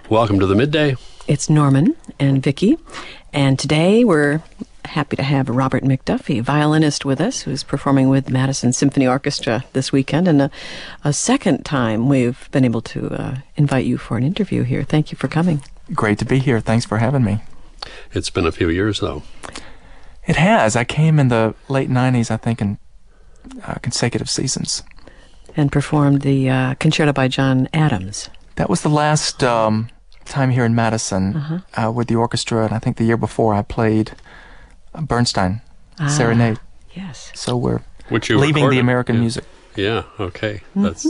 Welcome to the Midday. It's Norman and Vicki, and today we're happy to have Robert McDuffie, violinist, with us, who's performing with Madison Symphony Orchestra this weekend, and a second time we've been able to invite you for an interview here. Thank you for coming. Great to be here. Thanks for having me. It's been a few years, though. It has. I came in the late 90s, I think, in consecutive seasons. And performed the Concerto by John Adams. That was the last time here in Madison with the orchestra, and I think the year before I played Bernstein Serenade. Yes. So we're Which you leaving recorded. the American music. Yeah, okay. That's,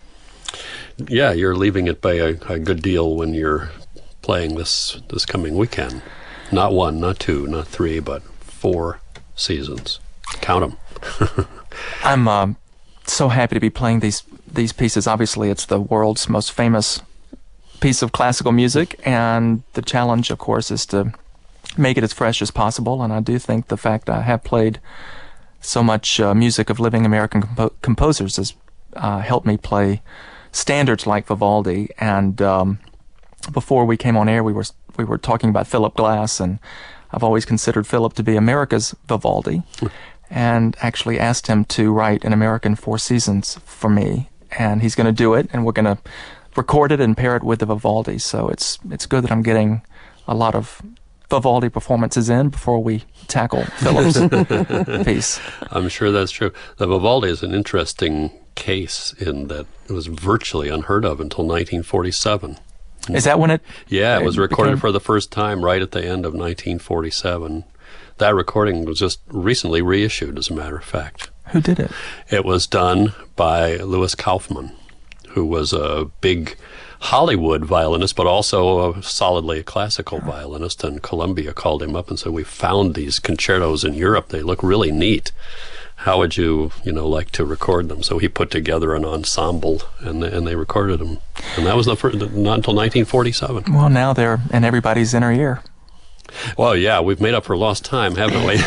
you're leaving it by a good deal when you're playing this coming weekend. Not one, not two, not three, but 4 seasons. Count them. I'm so happy to be playing these pieces. Obviously, it's the world's most famous piece of classical music, and the challenge, of course, is to make it as fresh as possible. And I do think the fact I have played so much music of living American composers has helped me play standards like Vivaldi. And before we came on air, we were talking about Philip Glass, and I've always considered Philip to be America's Vivaldi, and actually asked him to write an American Four Seasons for me. And he's going to do it, and we're going to record it and pair it with the Vivaldi. So it's good that I'm getting a lot of Vivaldi performances in before we tackle Philip's piece. I'm sure that's true. The Vivaldi is an interesting case in that it was virtually unheard of until 1947. Is that when it? Yeah, it was recorded for the first time right at the end of 1947. That recording was just recently reissued, as a matter of fact. Who did it? It was done by Louis Kaufman, who was a big Hollywood violinist, but also solidly a classical violinist, and Columbia called him up and said, "We found these concertos in Europe. They look really neat. How would you like to record them?" So he put together an ensemble, and they recorded them. And that was not until 1947. Well, now they're in everybody's inner ear. Well, yeah, we've made up for lost time, haven't we?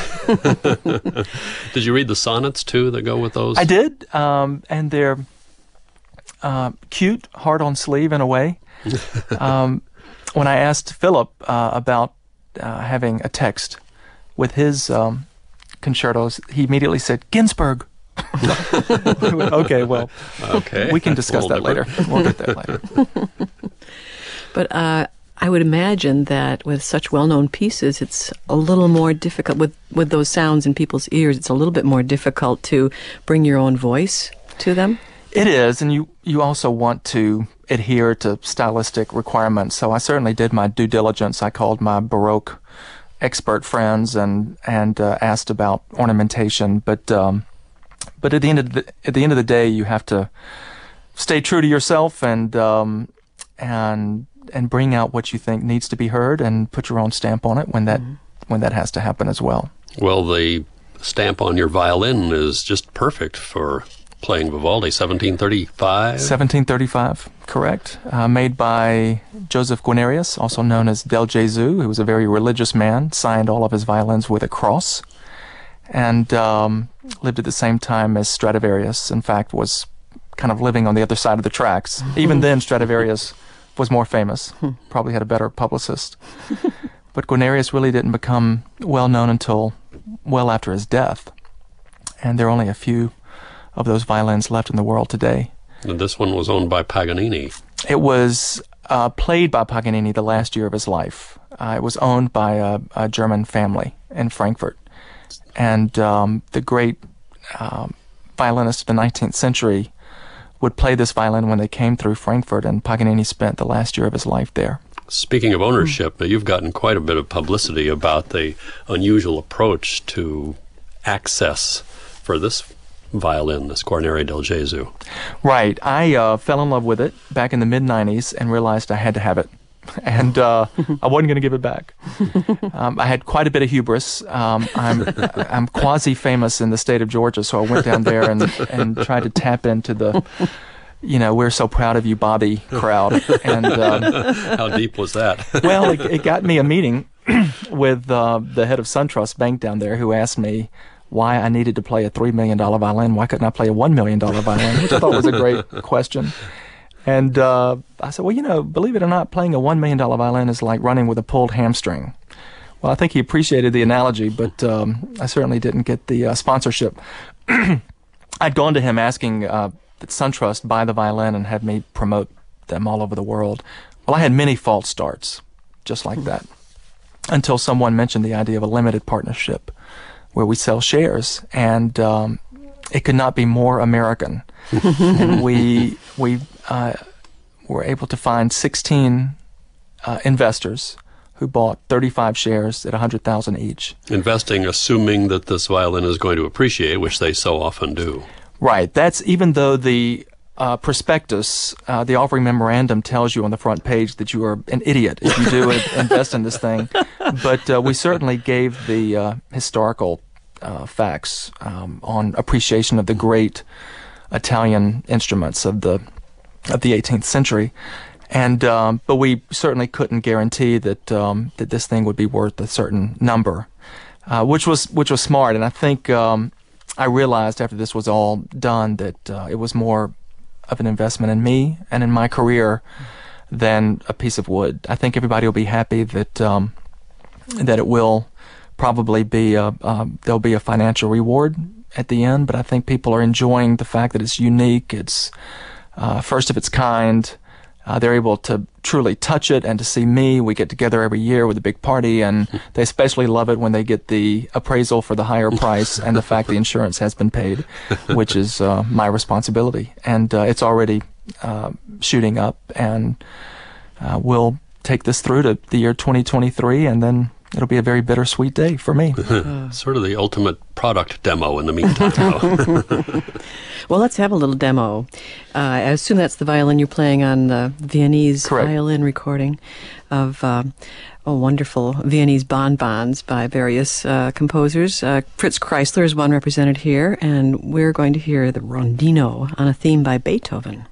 Did you read the sonnets, too, that go with those? I did, and they're cute, hard on sleeve in a way. When I asked Philip about having a text with his concertos, he immediately said, "Ginsberg." Okay, well, okay. We can discuss that later. We'll get there later. But I would imagine that with such well-known pieces, it's a little more difficult, with those sounds in people's ears, it's a little bit more difficult to bring your own voice to them. It is, and you also want to adhere to stylistic requirements. So I certainly did my due diligence. I called my Baroque expert friends and asked about ornamentation. But at the end of the day, you have to stay true to yourself and bring out what you think needs to be heard, and put your own stamp on it when that has to happen as well. Well, the stamp on your violin is just perfect for playing Vivaldi. 1735? 1735, correct. Made by Joseph Guarnerius, also known as Del Gesù, who was a very religious man, signed all of his violins with a cross, and lived at the same time as Stradivarius. In fact, was kind of living on the other side of the tracks. Even then, Stradivarius was more famous, probably had a better publicist. But Guarnerius really didn't become well known until well after his death. And there are only a few of those violins left in the world today. And this one was owned by Paganini. It was played by Paganini the last year of his life. It was owned by a German family in Frankfurt. And the great violinists of the 19th century would play this violin when they came through Frankfurt, and Paganini spent the last year of his life there. Speaking of ownership, you've gotten quite a bit of publicity about the unusual approach to access for this violin, this Guarneri del Gesù. Right. I fell in love with it back in the mid-'90s and realized I had to have it. And I wasn't going to give it back. I had quite a bit of hubris. I'm quasi-famous in the state of Georgia, so I went down there and tried to tap into the, "We're so proud of you, Bobby" crowd. And how deep was that? Well, it got me a meeting with the head of SunTrust Bank down there, who asked me why I needed to play a $3 million violin. Why couldn't I play a $1 million violin? Which I thought was a great question. And I said, well, believe it or not, playing a $1 million violin is like running with a pulled hamstring. Well, I think he appreciated the analogy, but I certainly didn't get the sponsorship. I'd gone to him asking that SunTrust buy the violin and have me promote them all over the world. Well, I had many false starts, just like that, until someone mentioned the idea of a limited partnership where we sell shares, and it could not be more American. And we were able to find 16 investors who bought 35 shares at $100,000 each. Investing, assuming that this violin is going to appreciate, which they so often do. Right. That's even though the prospectus, the offering memorandum, tells you on the front page that you are an idiot if you do invest in this thing. But we certainly gave the historical facts on appreciation of the great Italian instruments of the 18th century. And but we certainly couldn't guarantee that that this thing would be worth a certain number, which was smart. And I think I realized after this was all done that it was more of an investment in me and in my career than a piece of wood. I think everybody will be happy that that it will probably be there'll be a financial reward at the end. But I think people are enjoying the fact that it's unique. It's first of its kind. They're able to truly touch it and to see me. We get together every year with a big party, and they especially love it when they get the appraisal for the higher price and the fact the insurance has been paid, which is my responsibility. And it's already shooting up, and we'll take this through to the year 2023, and then it'll be a very bittersweet day for me. Sort of the ultimate product demo in the meantime, though. Well, let's have a little demo. I assume that's the violin you're playing on the Viennese Correct. Violin recording of wonderful Viennese bonbons by various composers. Fritz Kreisler is one represented here, and we're going to hear the Rondino on a theme by Beethoven.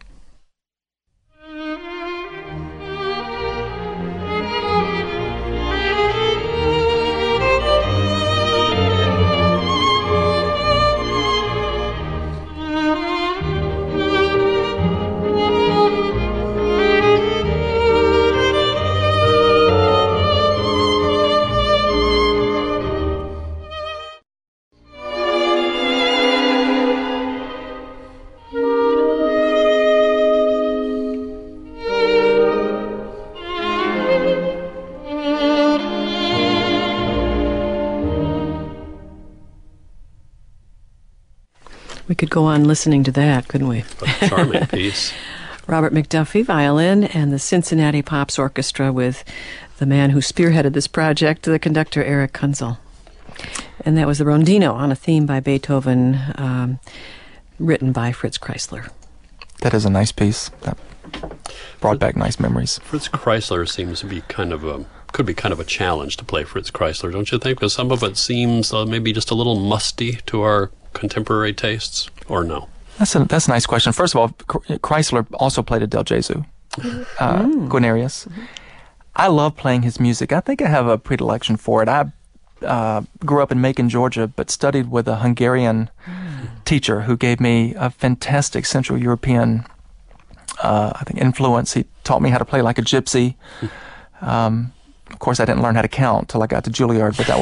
We could go on listening to that, couldn't we? A charming piece. Robert McDuffie, violin, and the Cincinnati Pops Orchestra with the man who spearheaded this project, the conductor Eric Kunzel. And that was the Rondino on a theme by Beethoven, written by Fritz Kreisler. That is a nice piece. That brought back nice memories. Fritz Kreisler seems to be could be kind of a challenge to play Fritz Kreisler, don't you think? Because some of it seems maybe just a little musty to our contemporary tastes, or no? That's a nice question. First of all, Kreisler also played Adele Jesu, Guarnerius. I love playing his music. I think I have a predilection for it. I grew up in Macon, Georgia, but studied with a Hungarian teacher who gave me a fantastic Central European, influence. He taught me how to play like a gypsy. Of course, I didn't learn how to count till I got to Juilliard, but that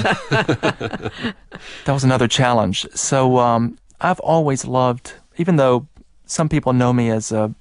was another challenge. So I've always loved, even though some people know me as a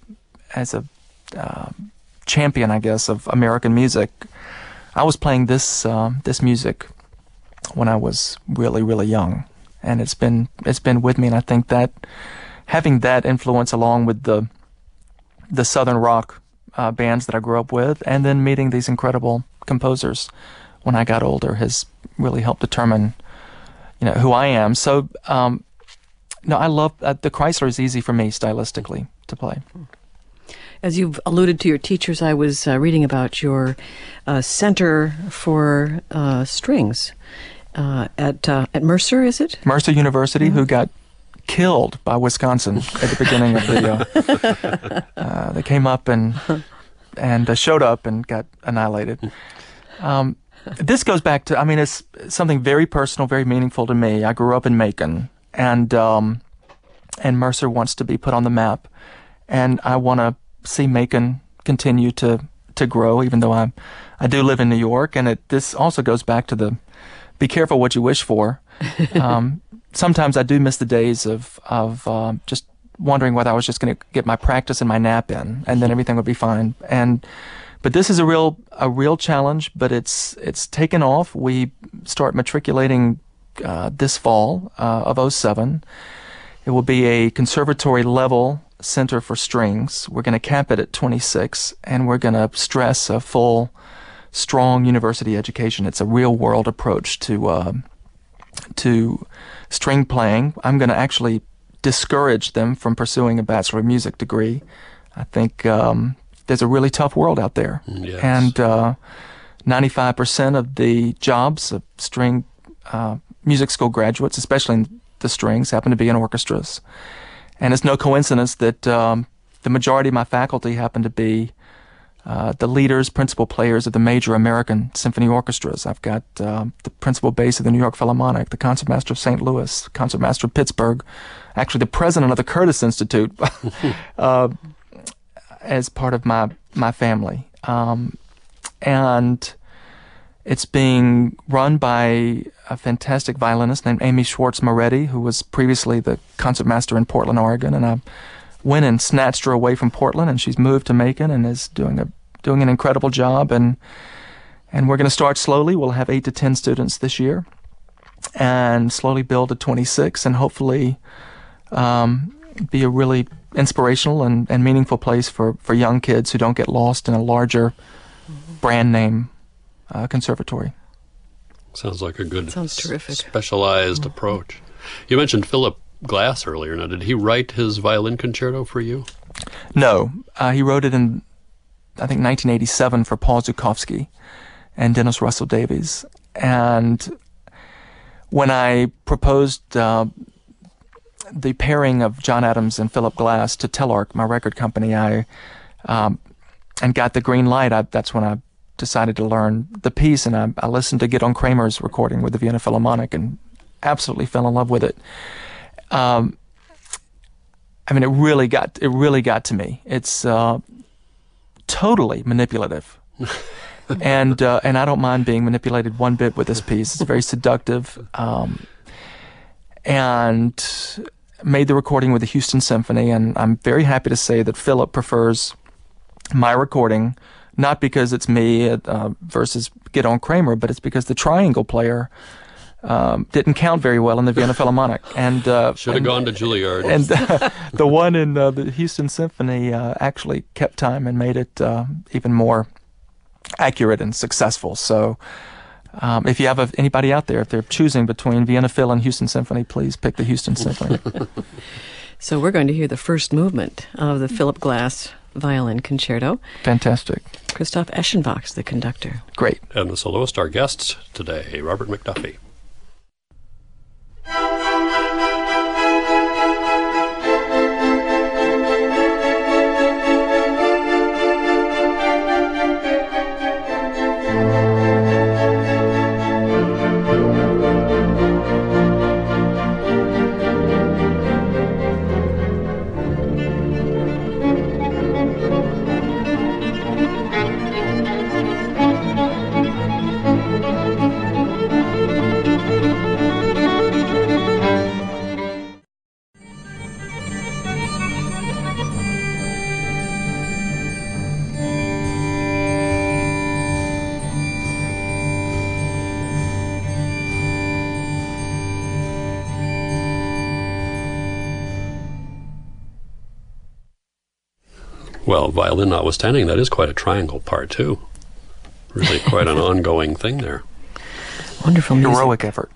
champion, I guess, of American music, I was playing this music when I was really, really young, and it's been with me. And I think that having that influence along with the Southern rock bands that I grew up with, and then meeting these incredible composers when I got older, has really helped determine, who I am. So, I love the Kreisler is easy for me stylistically to play. As you've alluded to your teachers, I was reading about your Center for Strings at Mercer, is it? Mercer University, who got killed by Wisconsin at the beginning of the. They came up and showed up and got annihilated. This goes back to, it's something very personal, very meaningful to me. I grew up in Macon, and Mercer wants to be put on the map. and I want to see Macon continue to grow, even though I do live in New York. And this also goes back to the be careful what you wish for. Sometimes I do miss the days of just wondering whether I was just going to get my practice and my nap in, and then everything would be fine. But this is a real challenge, but it's taken off. We start matriculating this fall of '07. It will be a conservatory level center for strings. We're going to cap it at 26, and we're going to stress a full, strong university education. It's a real world approach to string playing. I'm going to actually discourage them from pursuing a Bachelor of Music degree. I think there's a really tough world out there. Yes. And 95% of the jobs of string music school graduates, especially in the strings, happen to be in orchestras. And it's no coincidence that the majority of my faculty happen to be the leaders, principal players of the major American symphony orchestras. I've got the principal bass of the New York Philharmonic, the concertmaster of St. Louis, concertmaster of Pittsburgh, actually the president of the Curtis Institute as part of my family. And it's being run by a fantastic violinist named Amy Schwartz Moretti, who was previously the concertmaster in Portland, Oregon. And I went and snatched her away from Portland, and she's moved to Macon and is doing an incredible job. And we're going to start slowly. We'll have 8 to 10 students this year, and slowly build to 26, and hopefully be a really inspirational and meaningful place for young kids who don't get lost in a larger brand name conservatory. Sounds like a good, sounds terrific, specialized approach. You mentioned Philip Glass earlier. Now, did he write his violin concerto for you? No. He wrote it in, I think, 1987 for Paul Zukovsky and Dennis Russell Davies. And when I proposed the pairing of John Adams and Philip Glass to Telarc, my record company, and got the green light, that's when I decided to learn the piece, and I listened to Gidon Kramer's recording with the Vienna Philharmonic and absolutely fell in love with it. I mean, it really got to me. It's totally manipulative, and I don't mind being manipulated one bit with this piece. It's very seductive, and made the recording with the Houston Symphony, and I'm very happy to say that Philip prefers my recording, not because it's me versus Gidon Kramer, but it's because the triangle player didn't count very well in the Vienna Philharmonic, and should have gone to Juilliard. And the one in the Houston Symphony actually kept time and made it even more accurate and successful. So, if you have anybody out there, if they're choosing between Vienna Phil and Houston Symphony, please pick the Houston Symphony. So we're going to hear the first movement of the Philip Glass Violin Concerto. Fantastic. Christoph Eschenbach's the conductor. Great. And the soloist, our guests today, Robert McDuffie. Well, violin notwithstanding, that is quite a triangle part, too. Really quite an ongoing thing there. Wonderful music. Heroic effort.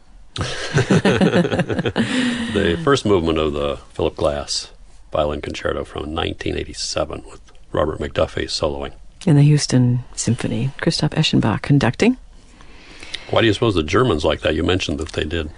The first movement of the Philip Glass Violin Concerto from 1987 with Robert McDuffie soloing. In the Houston Symphony. Christoph Eschenbach conducting. Why do you suppose the Germans like that? You mentioned that they did.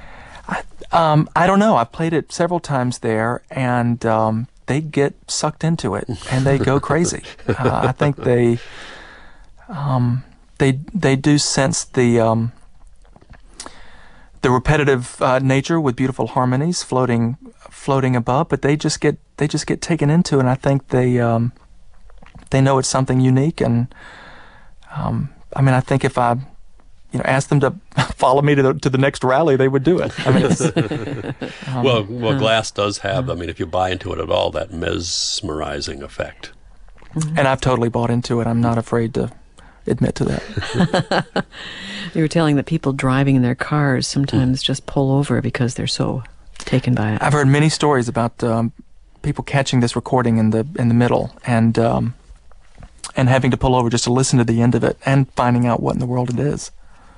I don't know. I've played it several times there, and they get sucked into it, and they go crazy. I think they do sense the the repetitive nature with beautiful harmonies floating above, but they just get taken into it, and I think they know it's something unique. And I mean, I think if I asked them to follow me to the next rally, they would do it. I mean, it's, well, Glass does have, I mean, if you buy into it at all, that mesmerizing effect. And I've totally bought into it. I'm not afraid to admit to that. You were telling that people driving in their cars sometimes just pull over because they're so taken by it. I've heard many stories about people catching this recording in the middle and having to pull over just to listen to the end of it and finding out what in the world it is.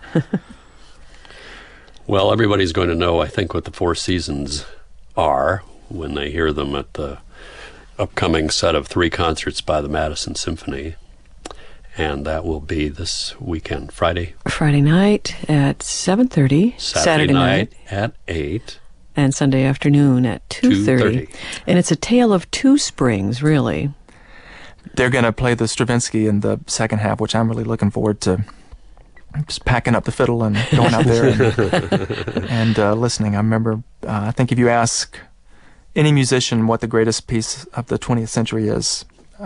Well, everybody's going to know, I think, what the Four Seasons are when they hear them at the upcoming set of 3 concerts by the Madison Symphony. And that will be this weekend, Friday night at 7:30. Saturday night at 8. And Sunday afternoon at 2:30. And it's a tale of two springs, really. They're going to play the Stravinsky in the second half, which I'm really looking forward to. Just packing up the fiddle and going out there and listening. I remember, I think if you ask any musician what the greatest piece of the 20th century is,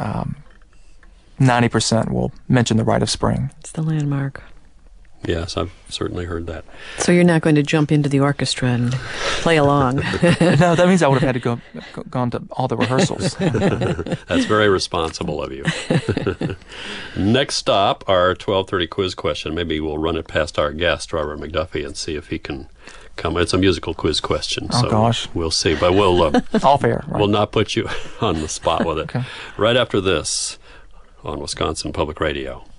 90% will mention The Rite of Spring. It's the landmark. Yes, I've certainly heard that. So you're not going to jump into the orchestra and play along? No, that means I would have had to gone to all the rehearsals. That's very responsible of you. Next stop, our 12:30 quiz question. Maybe we'll run it past our guest, Robert McDuffie, and see if he can come. It's a musical quiz question. Oh, so gosh. We'll see. But we'll all fair. Right? We'll not put you on the spot with it. Okay. Right after this on Wisconsin Public Radio.